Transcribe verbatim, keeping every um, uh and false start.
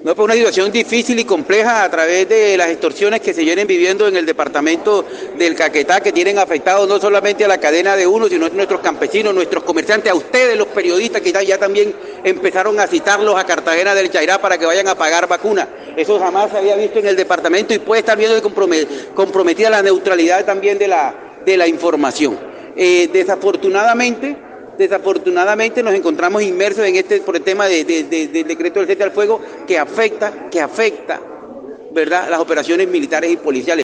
No, pues una situación difícil y compleja a través de las extorsiones que se vienen viviendo en el departamento del Caquetá, que tienen afectados no solamente a la cadena de uno, sino a nuestros campesinos, nuestros comerciantes, a ustedes los periodistas que ya también empezaron a citarlos a Cartagena del Chairá para que vayan a pagar vacunas. Eso jamás se había visto en el departamento y puede estar viendo comprometida la neutralidad también de la, de la información. Eh, desafortunadamente... Desafortunadamente nos encontramos inmersos en este por el tema de, de, de, del decreto del cese al fuego que afecta, que afecta, ¿verdad?, las operaciones militares y policiales.